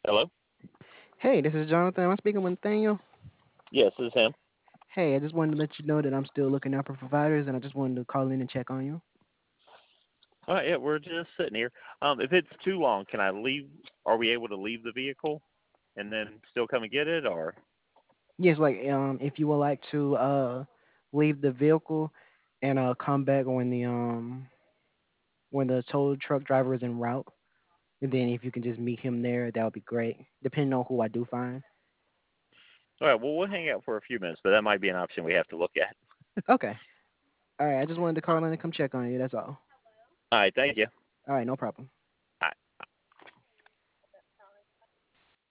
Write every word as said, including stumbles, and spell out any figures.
Hello? Hey, this is Jonathan. I'm speaking with Nathaniel. Yes, this is him. Hey, I just wanted to let you know that I'm still looking out for providers, and I just wanted to call in and check on you. All right, yeah, we're just sitting here. Um, if it's too long, can I leave? Are we able to leave the vehicle and then still come and get it, or? Yes, like um, if you would like to uh leave the vehicle and uh come back when the um when the tow truck driver is en route, and then if you can just meet him there, that would be great. Depending on who I do find. All right, well, we'll hang out for a few minutes, but that might be an option we have to look at. Okay. All right. I just wanted to call in and come check on you. That's all. All right, thank you. All right. No problem.